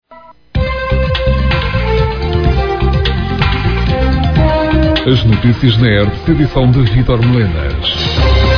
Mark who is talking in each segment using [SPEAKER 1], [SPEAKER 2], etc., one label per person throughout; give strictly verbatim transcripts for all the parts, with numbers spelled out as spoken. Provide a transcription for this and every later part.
[SPEAKER 1] As notícias na R T P, edição de Vítor Melenas.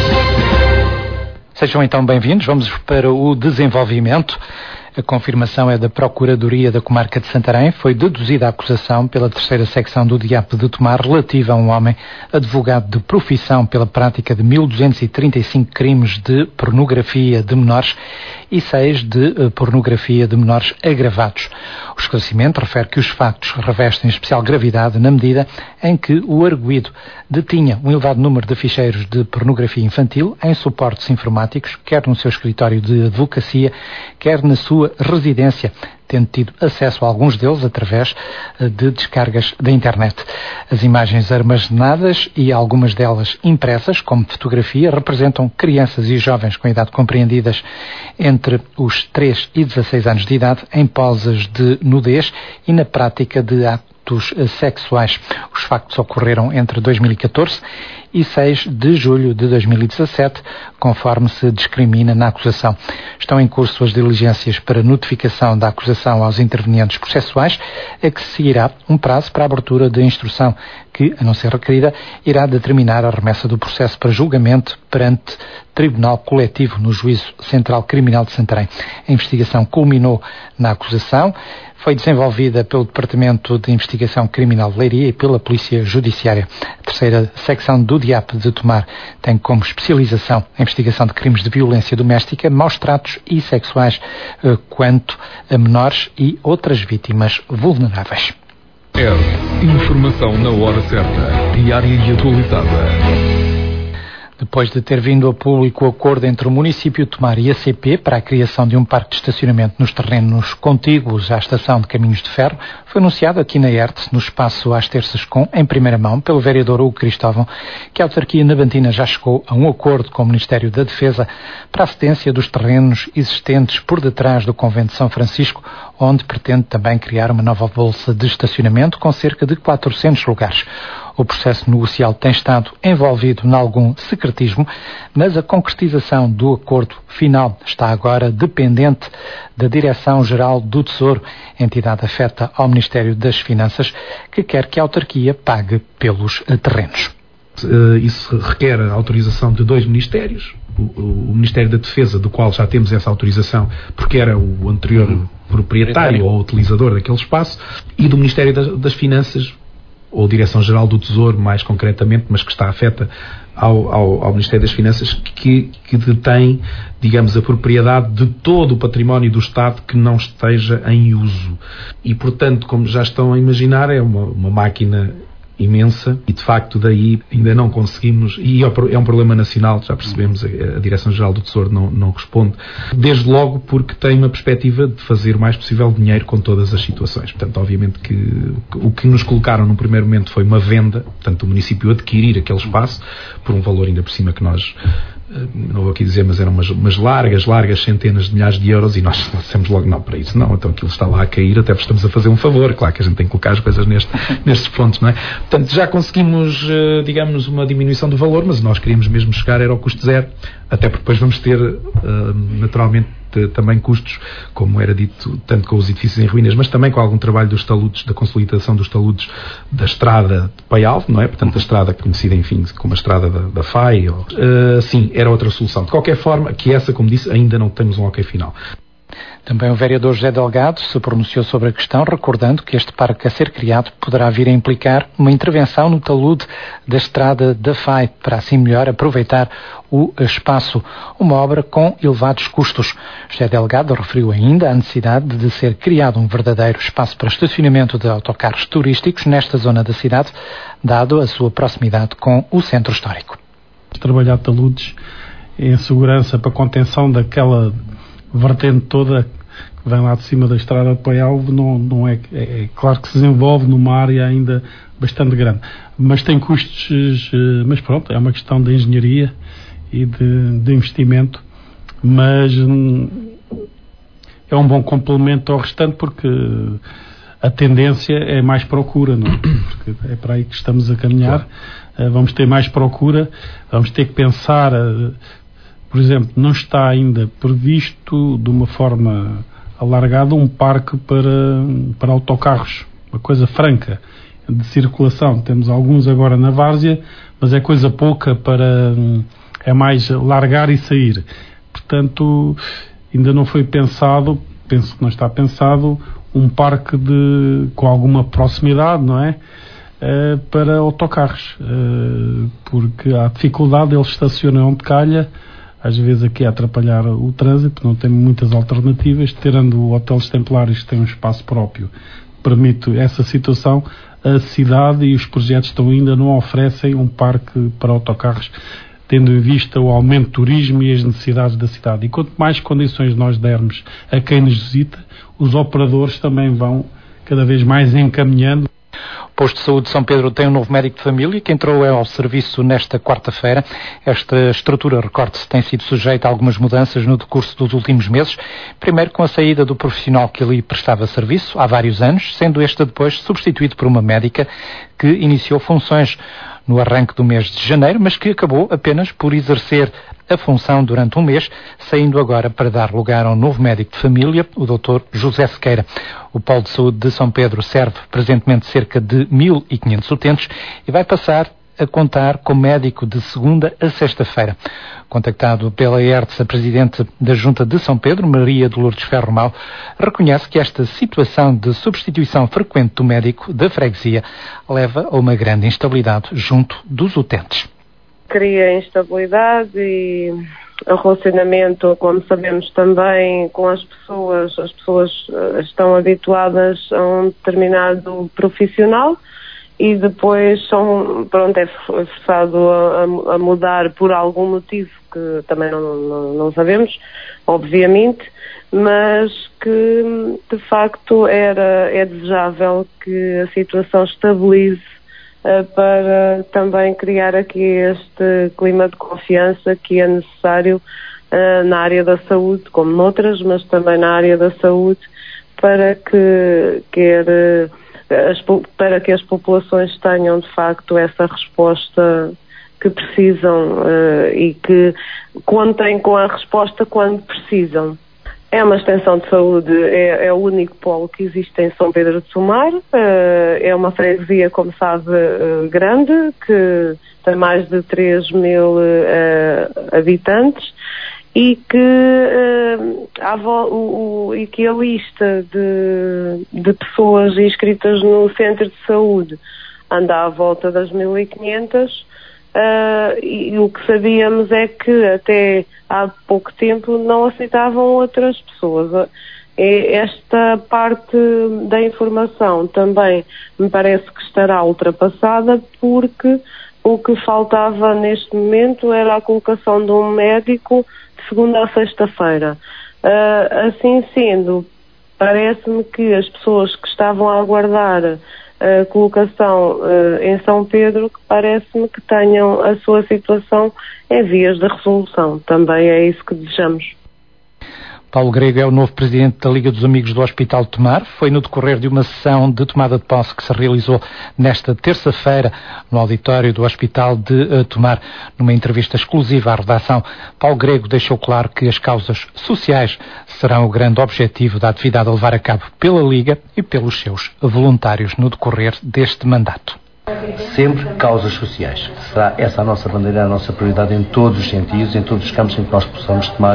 [SPEAKER 2] Sejam então bem-vindos. Vamos para o desenvolvimento. A confirmação é da Procuradoria da Comarca de Santarém. Foi deduzida a acusação pela terceira secção do D I A P de Tomar relativa a um homem advogado de profissão pela prática de mil duzentos e trinta e cinco crimes de pornografia de menores e seis de uh, pornografia de menores agravados. O esclarecimento refere que os factos revestem especial gravidade na medida em que o arguido detinha um elevado número de ficheiros de pornografia infantil em suportes informáticos, quer no seu escritório de advocacia, quer na sua residência, tendo tido acesso a alguns deles através de descargas da internet. As imagens armazenadas e algumas delas impressas, como fotografia, representam crianças e jovens com idade compreendidas entre os três e dezasseis anos de idade em poses de nudez e na prática de atos sexuais. Os factos ocorreram entre dois mil e catorze e seis de julho de dois mil e dezassete, conforme se discrimina na acusação. Estão em curso as diligências para notificação da acusação aos intervenientes processuais, a que se seguirá um prazo para a abertura de instrução que, a não ser requerida, irá determinar a remessa do processo para julgamento perante Tribunal Coletivo no Juízo Central Criminal de Santarém. A investigação culminou na acusação, foi desenvolvida pelo Departamento de Investigação Criminal de Leiria e pela Polícia Judiciária. A terceira secção do D I A P de Tomar tem como especialização a investigação de crimes de violência doméstica, maus tratos e sexuais quanto a menores e outras vítimas vulneráveis.
[SPEAKER 1] R. Informação na hora certa, diária e atualizada.
[SPEAKER 2] Depois de ter vindo a público o acordo entre o município de Tomar e a C P para a criação de um parque de estacionamento nos terrenos contíguos à estação de Caminhos de Ferro, foi anunciado aqui na E R T, no espaço às terças com, em primeira mão, pelo vereador Hugo Cristóvão, que a autarquia nabantina já chegou a um acordo com o Ministério da Defesa para a cedência dos terrenos existentes por detrás do Convento de São Francisco, onde pretende também criar uma nova bolsa de estacionamento com cerca de quatrocentos lugares. O processo negocial tem estado envolvido em algum secretismo, mas a concretização do acordo final está agora dependente da Direção-Geral do Tesouro, entidade afeta ao Ministério das Finanças, que quer que a autarquia pague pelos terrenos.
[SPEAKER 3] Isso requer a autorização de dois ministérios, o, o Ministério da Defesa, do qual já temos essa autorização, porque era o anterior proprietário ou utilizador daquele espaço, e do Ministério das, das Finanças, ou Direção-Geral do Tesouro, mais concretamente, mas que está afeta ao, ao, ao Ministério das Finanças, que, que detém, digamos, a propriedade de todo o património do Estado que não esteja em uso. E, portanto, como já estão a imaginar, é uma, uma máquina imensa e, de facto, daí ainda não conseguimos, e é um problema nacional, já percebemos, a, a Direção-Geral do Tesouro não, não responde, desde logo porque tem uma perspectiva de fazer o mais possível dinheiro com todas as situações. Portanto, obviamente que o que nos colocaram num primeiro momento foi uma venda, portanto, o município adquirir aquele espaço por um valor ainda por cima que nós, não vou aqui dizer, mas eram umas, umas largas, largas centenas de milhares de euros, e nós dissemos logo, não, para isso não, então aquilo está lá a cair, até porque estamos a fazer um favor, claro que a gente tem que colocar as coisas neste, nestes pontos, não é? Portanto, já conseguimos, digamos, uma diminuição do valor, mas nós queríamos mesmo chegar, era ao custo zero, até porque depois vamos ter, naturalmente, também custos, como era dito, tanto com os edifícios em ruínas, mas também com algum trabalho dos taludes, da consolidação dos taludes da estrada de Paialvo, não é? Portanto, a estrada conhecida, enfim, como a estrada da, da F A I. Ou, uh, sim, era outra solução. De qualquer forma, que essa, como disse, ainda não temos um ok final.
[SPEAKER 2] Também o vereador José Delgado se pronunciou sobre a questão, recordando que este parque a ser criado poderá vir a implicar uma intervenção no talude da estrada da F A I, para assim melhor aproveitar o espaço, uma obra com elevados custos. José Delgado referiu ainda a necessidade de ser criado um verdadeiro espaço para estacionamento de autocarros turísticos nesta zona da cidade, dado a sua proximidade com o centro histórico.
[SPEAKER 4] Trabalhar taludes em segurança para contenção daquela vertente toda que vem lá de cima da estrada de Paialvo, não, não é, é, é claro que se desenvolve numa área ainda bastante grande, mas tem custos, mas pronto, é uma questão de engenharia e de, de investimento, mas hum, é um bom complemento ao restante, porque a tendência é mais procura, não é? Porque é para aí que estamos a caminhar. Claro. Vamos ter mais procura, vamos ter que pensar, por exemplo, não está ainda previsto de uma forma alargado um parque para, para autocarros, uma coisa franca, de circulação. Temos alguns agora na várzea, mas é coisa pouca para... é mais largar e sair. Portanto, ainda não foi pensado, penso que não está pensado, um parque de, com alguma proximidade, não é? Uh, para autocarros. Uh, porque há dificuldade, eles estacionam onde calha, às vezes aqui a atrapalhar o trânsito, não tem muitas alternativas, tirando o Hotéis Templários, que tem um espaço próprio, permite essa situação. A cidade e os projetos estão ainda não oferecem um parque para autocarros, tendo em vista o aumento do turismo e as necessidades da cidade. E quanto mais condições nós dermos a quem nos visita, os operadores também vão cada vez mais encaminhando.
[SPEAKER 2] O Posto de Saúde de São Pedro tem um novo médico de família que entrou ao serviço nesta quarta-feira. Esta estrutura, recorde-se, tem sido sujeita a algumas mudanças no decurso dos últimos meses. Primeiro com a saída do profissional que ali prestava serviço há vários anos, sendo este depois substituído por uma médica que iniciou funções no arranque do mês de janeiro, mas que acabou apenas por exercer a função durante um mês, saindo agora para dar lugar a um novo médico de família, o doutor José Sequeira. O Polo de Saúde de São Pedro serve presentemente cerca de mil e quinhentos utentes e vai passar a contar com médico de segunda a sexta-feira. Contactado pela E R T S, a Presidente da Junta de São Pedro, Maria de Lourdes Ferro Mal, reconhece que esta situação de substituição frequente do médico da freguesia leva a uma grande instabilidade junto dos utentes.
[SPEAKER 5] Cria instabilidade e o relacionamento, como sabemos também, com as pessoas. As pessoas estão habituadas a um determinado profissional e depois são, pronto, é forçado a, a mudar por algum motivo que também não, não, não sabemos, obviamente, mas que de facto era, é desejável que a situação estabilize uh, para também criar aqui este clima de confiança que é necessário uh, na área da saúde, como noutras, mas também na área da saúde, para que quer As, para que as populações tenham de facto essa resposta que precisam uh, e que contem com a resposta quando precisam. É uma extensão de saúde, é, é o único polo que existe em São Pedro de Sumar, uh, é uma freguesia, como sabe, uh, grande, que tem mais de três mil uh, habitantes, e que, uh, a, o, o, e que a lista de, de pessoas inscritas no centro de saúde anda à volta das mil e quinhentas, uh, e, e o que sabíamos é que até há pouco tempo não aceitavam outras pessoas. E esta parte da informação também me parece que estará ultrapassada, porque o que faltava neste momento era a colocação de um médico de segunda a sexta-feira. Uh, assim sendo, parece-me que as pessoas que estavam a aguardar a colocação uh, em São Pedro, que parece-me que tenham a sua situação em vias de resolução. Também é isso que desejamos.
[SPEAKER 2] Paulo Grego é o novo presidente da Liga dos Amigos do Hospital de Tomar. Foi no decorrer de uma sessão de tomada de posse que se realizou nesta terça-feira no auditório do Hospital de uh, Tomar. Numa entrevista exclusiva à redação, Paulo Grego deixou claro que as causas sociais serão o grande objetivo da atividade a levar a cabo pela Liga e pelos seus voluntários no decorrer deste mandato.
[SPEAKER 6] Sempre causas sociais. Será essa a nossa bandeira, a nossa prioridade em todos os sentidos, em todos os campos em que nós possamos tomar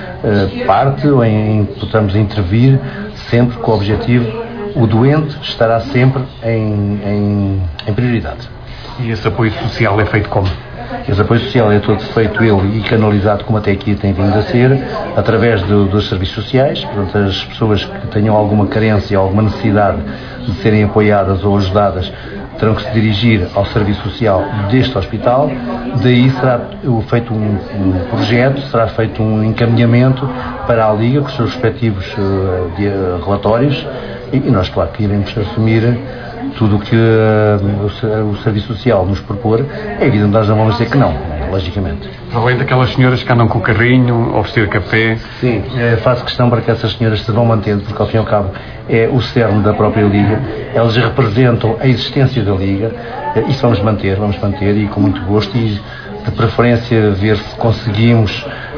[SPEAKER 6] uh, parte ou em, em que possamos intervir, sempre com o objetivo, o doente estará sempre em, em, em prioridade.
[SPEAKER 3] E esse apoio social é feito como?
[SPEAKER 6] Esse apoio social é todo feito ele e canalizado, como até aqui tem vindo a ser, através do, dos serviços sociais. Portanto, as pessoas que tenham alguma carência, alguma necessidade de serem apoiadas ou ajudadas, terão que se dirigir ao serviço social deste hospital. Daí será feito um, um projeto, será feito um encaminhamento para a Liga com os seus respectivos uh, de, uh, relatórios e, e nós, claro, que iremos assumir tudo o que uh, o, o serviço social nos propor. É evidente que nós não vamos dizer que não, logicamente.
[SPEAKER 3] Além daquelas senhoras que andam com o carrinho, oferecer café.
[SPEAKER 6] Sim, eh, faço questão para que essas senhoras se vão mantendo, porque ao fim e ao cabo é o cerne da própria Liga. Elas representam a existência da Liga. Eh, isso vamos manter, vamos manter e com muito gosto, e de preferência ver se conseguimos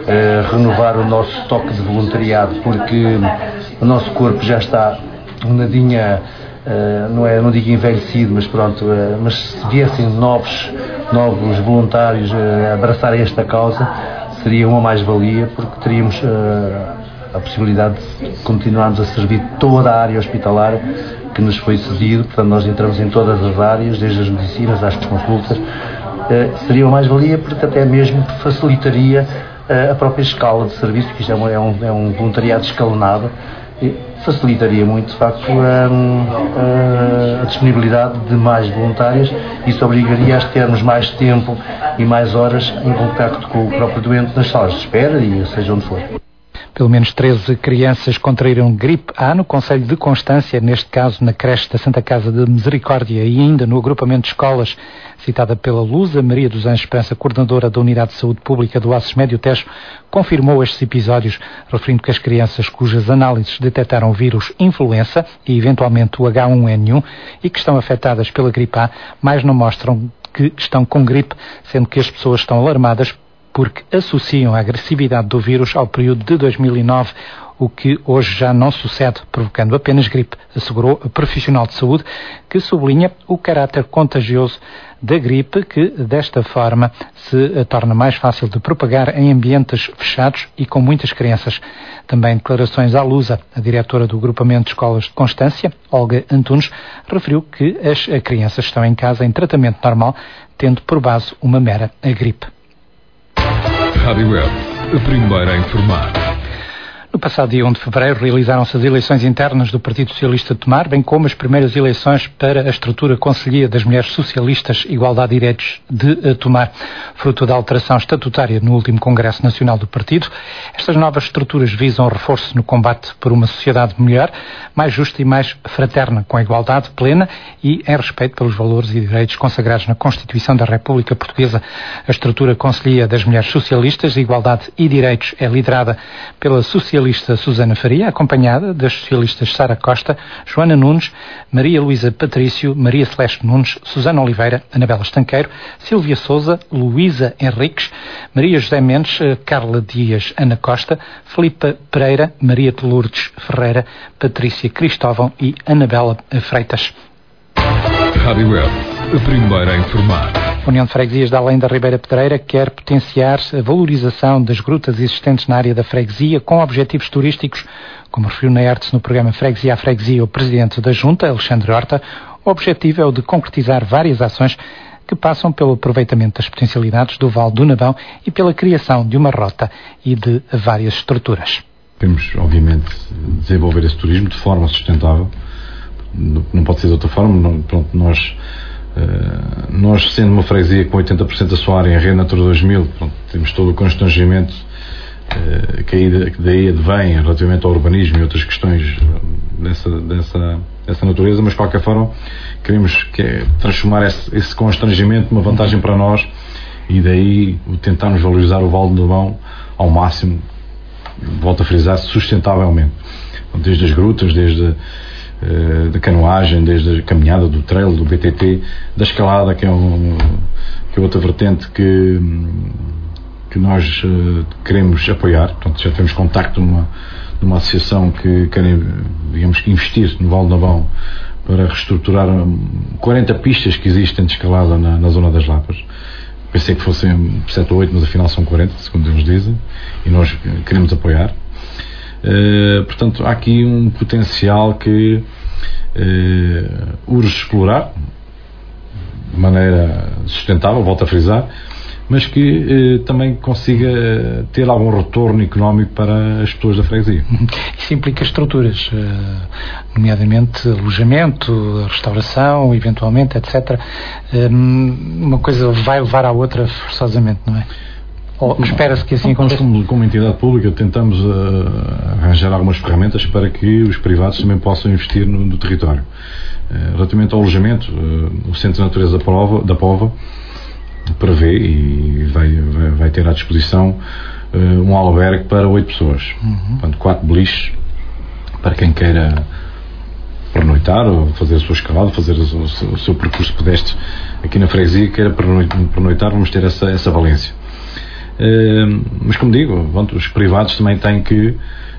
[SPEAKER 6] uh, renovar o nosso estoque de voluntariado, porque o nosso corpo já está um nadinha, uh, não é, não digo envelhecido, mas pronto, uh, mas se viessem novos, novos voluntários uh, abraçarem esta causa, seria uma mais-valia, porque teríamos uh, a possibilidade de continuarmos a servir toda a área hospitalar que nos foi cedido. Portanto, nós entramos em todas as áreas, desde as medicinas às consultas. Uh, seria uma mais-valia, porque até mesmo facilitaria uh, a própria escala de serviço, que isto é um, é um, é um voluntariado escalonado, e facilitaria muito, de facto, a, a, a disponibilidade de mais voluntários. Isso obrigaria a termos mais tempo e mais horas em contacto com o próprio doente nas salas de espera e seja onde for.
[SPEAKER 2] Pelo menos treze crianças contraíram gripe A no concelho de Constância, neste caso na creche da Santa Casa de Misericórdia, e ainda no agrupamento de escolas citada pela Lusa. Maria dos Anjos Esperança, coordenadora da Unidade de Saúde Pública do Aços Médio Tejo, confirmou estes episódios, referindo que as crianças cujas análises detectaram o vírus influenza e eventualmente o H um N um e que estão afetadas pela gripe A, mais não mostram que estão com gripe, sendo que as pessoas estão alarmadas porque associam a agressividade do vírus ao período de dois mil e nove, o que hoje já não sucede, provocando apenas gripe, assegurou a profissional de saúde, que sublinha o caráter contagioso da gripe, que desta forma se torna mais fácil de propagar em ambientes fechados e com muitas crianças. Também declarações à Lusa. A diretora do agrupamento de escolas de Constância, Olga Antunes, referiu que as crianças estão em casa em tratamento normal, tendo por base uma mera gripe.
[SPEAKER 1] Rádio Web, a primeira a informar.
[SPEAKER 2] No passado dia um de fevereiro realizaram-se as eleições internas do Partido Socialista de Tomar, bem como as primeiras eleições para a estrutura Conselhia das Mulheres Socialistas Igualdade de Direitos de Tomar, fruto da alteração estatutária no último Congresso Nacional do Partido. Estas novas estruturas visam o reforço no combate por uma sociedade melhor, mais justa e mais fraterna, com a igualdade plena e em respeito pelos valores e direitos consagrados na Constituição da República Portuguesa. A estrutura Conselhia das Mulheres Socialistas Igualdade e Direitos é liderada pela socialista Susana Faria, acompanhada das socialistas Sara Costa, Joana Nunes, Maria Luísa Patrício, Maria Celeste Nunes, Susana Oliveira, Anabela Estanqueiro, Silvia Souza, Luísa Henriques, Maria José Mendes, Carla Dias, Ana Costa, Filipa Pereira, Maria de Lourdes Ferreira, Patrícia Cristóvão e Anabela Freitas.
[SPEAKER 1] Rádio Web, a primeira a informar.
[SPEAKER 2] A União de Freguesias de Além da Ribeira Pedreira quer potenciar a valorização das grutas existentes na área da freguesia com objetivos turísticos. Como referiu na Hertz no programa Freguesia a Freguesia o Presidente da Junta, Alexandre Horta, o objetivo é o de concretizar várias ações que passam pelo aproveitamento das potencialidades do Vale do Navão e pela criação de uma rota e de várias estruturas.
[SPEAKER 7] Temos, obviamente, desenvolver esse turismo de forma sustentável. Não pode ser de outra forma. Não, pronto, nós... Uh, nós, sendo uma freguesia com oitenta por cento da sua área em Rede Natura dois mil, pronto, temos todo o constrangimento uh, que, aí, que daí advém relativamente ao urbanismo e outras questões dessa, dessa, dessa natureza, mas de qualquer forma queremos que é, transformar esse, esse constrangimento numa vantagem para nós e daí tentarmos valorizar o Vale do Navão ao máximo, volto a frisar, sustentavelmente, desde as grutas, desde da canoagem, desde a caminhada, do trail, do B T T, da escalada, que é, um, que é outra vertente que, que nós uh, queremos apoiar. Portanto, já temos contacto numa, numa associação que querem, digamos, que investir no Vale do Navão para reestruturar quarenta pistas que existem de escalada na, na zona das Lapas. Pensei que fossem sete ou oito, mas afinal são quarenta, segundo eles dizem, e nós queremos apoiar. Uh, portanto, há aqui um potencial que uh, urge explorar de maneira sustentável, volto a frisar, mas que uh, também consiga ter algum retorno económico para as pessoas da freguesia.
[SPEAKER 2] Isso implica estruturas, uh, nomeadamente alojamento, restauração, eventualmente, etcétera. Um, uma coisa vai levar à outra forçosamente, não é? Ou espera-se que assim aconteça?
[SPEAKER 7] Nós, como, como entidade pública, tentamos uh, arranjar algumas ferramentas para que os privados também possam investir no, no território. Uh, relativamente ao alojamento, uh, o Centro de Natureza da Pova, da Pova prevê e vai, vai, vai ter à disposição uh, um albergue para oito pessoas. Uhum. Portanto, quatro beliches para quem queira pernoitar ou fazer a sua escalada, fazer o seu, o seu percurso pedestre aqui na freguesia, queira pernoitar, vamos ter essa, essa valência. mas como digo, os privados também têm que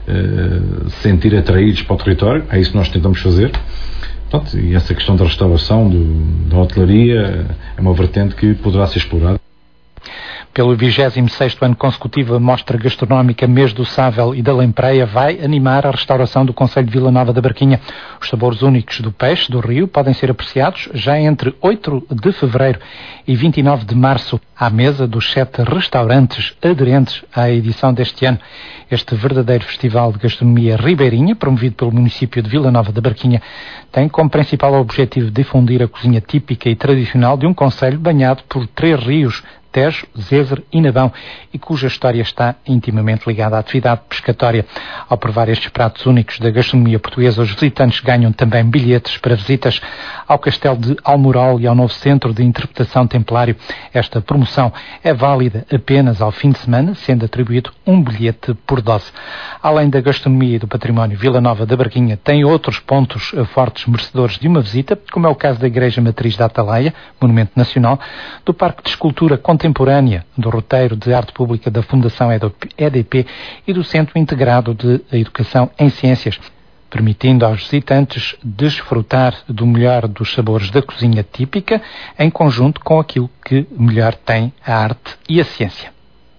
[SPEAKER 7] se sentir atraídos para o território, é isso que nós tentamos fazer. Pronto, e essa questão da restauração, do, da hotelaria, é uma vertente que poderá ser explorada.
[SPEAKER 2] Pelo vigésimo sexto ano consecutivo, a Mostra Gastronómica Mês do Sável e da Lempreia vai animar a restauração do concelho de Vila Nova da Barquinha. Os sabores únicos do peixe do rio podem ser apreciados já entre oito de fevereiro e vinte e nove de março, à mesa dos sete restaurantes aderentes à edição deste ano. Este verdadeiro festival de gastronomia ribeirinha, promovido pelo município de Vila Nova da Barquinha, tem como principal objetivo difundir a cozinha típica e tradicional de um concelho banhado por três rios, Tejo, Zezer e Nabão, e cuja história está intimamente ligada à atividade pescatória. Ao provar estes pratos únicos da gastronomia portuguesa, os visitantes ganham também bilhetes para visitas ao Castelo de Almorol e ao novo Centro de Interpretação Templário. Esta promoção é válida apenas ao fim de semana, sendo atribuído um bilhete por dose. Além da gastronomia e do património, Vila Nova da Barquinha tem outros pontos fortes merecedores de uma visita, como é o caso da Igreja Matriz da Atalaia, Monumento Nacional, do Parque de Escultura Contemporânea, do Roteiro de Arte Pública da Fundação E D P e do Centro Integrado de Educação em Ciências, permitindo aos visitantes desfrutar do melhor dos sabores da cozinha típica, em conjunto com aquilo que melhor tem a arte e a ciência.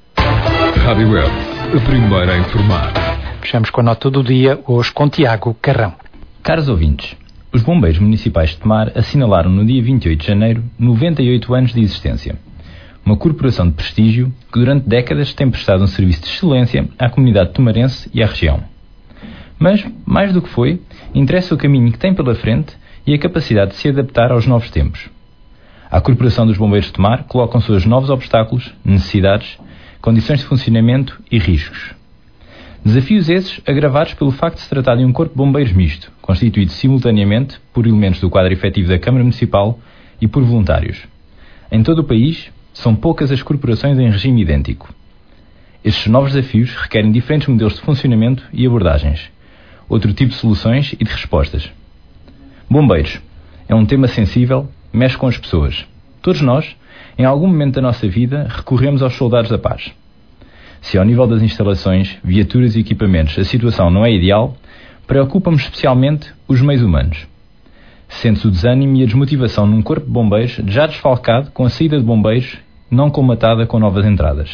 [SPEAKER 1] Rádio Web, a primeira a informar.
[SPEAKER 2] Fechamos com a nota do dia, hoje com Tiago Carrão.
[SPEAKER 8] Caros ouvintes, os bombeiros municipais de Tomar assinalaram no dia vinte e oito de janeiro noventa e oito anos de existência. Uma corporação de prestígio que durante décadas tem prestado um serviço de excelência à comunidade tomarense e à região. Mas, mais do que foi, interessa o caminho que tem pela frente e a capacidade de se adaptar aos novos tempos. À Corporação dos Bombeiros de Tomar colocam-se os novos obstáculos, necessidades, condições de funcionamento e riscos. Desafios esses agravados pelo facto de se tratar de um corpo de bombeiros misto, constituído simultaneamente por elementos do quadro efetivo da Câmara Municipal e por voluntários. Em todo o país, são poucas as corporações em regime idêntico. Estes novos desafios requerem diferentes modelos de funcionamento e abordagens, outro tipo de soluções e de respostas. Bombeiros é um tema sensível, mexe com as pessoas. Todos nós, em algum momento da nossa vida, recorremos aos soldados da paz. Se ao nível das instalações, viaturas e equipamentos a situação não é ideal, preocupa-me especialmente os meios humanos. Sente-se o desânimo e a desmotivação num corpo de bombeiros já desfalcado com a saída de bombeiros, não colmatada com novas entradas.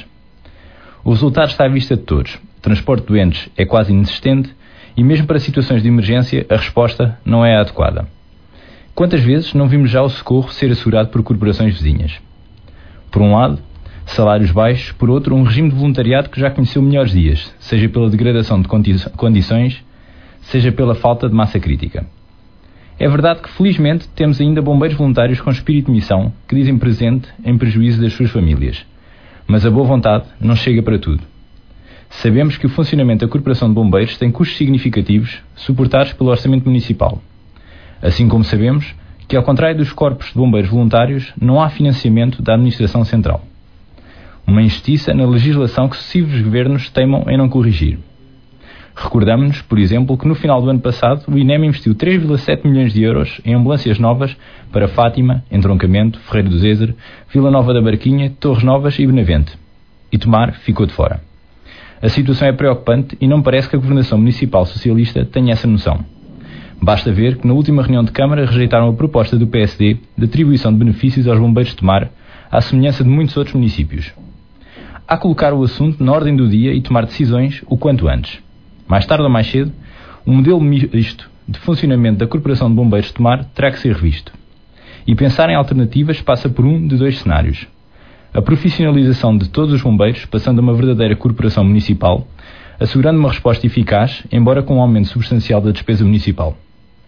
[SPEAKER 8] O resultado está à vista de todos. O transporte de doentes é quase inexistente e mesmo para situações de emergência a resposta não é a adequada. Quantas vezes não vimos já o socorro ser assegurado por corporações vizinhas? Por um lado, salários baixos, por outro, um regime de voluntariado que já conheceu melhores dias, seja pela degradação de condi- condições, seja pela falta de massa crítica. É verdade que, felizmente, temos ainda bombeiros voluntários com espírito de missão que dizem presente em prejuízo das suas famílias. Mas a boa vontade não chega para tudo. Sabemos que o funcionamento da Corporação de Bombeiros tem custos significativos, suportados pelo Orçamento Municipal. Assim como sabemos que, ao contrário dos corpos de bombeiros voluntários, não há financiamento da Administração Central. Uma injustiça na legislação que sucessivos governos teimam em não corrigir. Recordamos-nos, por exemplo, que no final do ano passado o INEM investiu três vírgula sete milhões de euros em ambulâncias novas para Fátima, Entroncamento, Ferreira do Zezer, Vila Nova da Barquinha, Torres Novas e Benavente. E Tomar ficou de fora. A situação é preocupante e não parece que a Governação Municipal Socialista tenha essa noção. Basta ver que na última reunião de Câmara rejeitaram a proposta do P S D de atribuição de benefícios aos bombeiros de Tomar, à semelhança de muitos outros municípios. Há colocar o assunto na ordem do dia e tomar decisões o quanto antes. Mais tarde ou mais cedo, o modelo misto de funcionamento da Corporação de Bombeiros de Tomar terá que ser revisto. E pensar em alternativas passa por um de dois cenários. A profissionalização de todos os bombeiros, passando a uma verdadeira corporação municipal, assegurando uma resposta eficaz, embora com um aumento substancial da despesa municipal.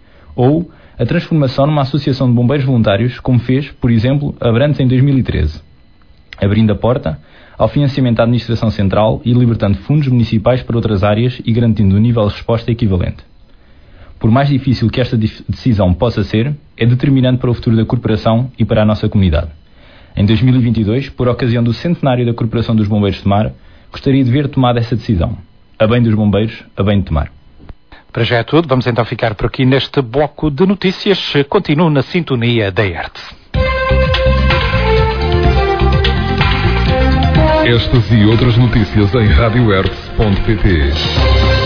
[SPEAKER 8] Ou a transformação numa associação de bombeiros voluntários, como fez, por exemplo, a Abrantes em dois mil e treze, abrindo a porta ao financiamento da Administração Central e libertando fundos municipais para outras áreas e garantindo um nível de resposta equivalente. Por mais difícil que esta decisão possa ser, é determinante para o futuro da Corporação e para a nossa comunidade. Em dois mil e vinte e dois, por ocasião do centenário da Corporação dos Bombeiros de Tomar, gostaria de ver tomada essa decisão. A bem dos bombeiros, a bem de Tomar.
[SPEAKER 2] Para já é tudo, vamos então ficar por aqui neste bloco de notícias. Continuo na sintonia da E R T.
[SPEAKER 1] Estas e outras notícias em radio hertz ponto pt.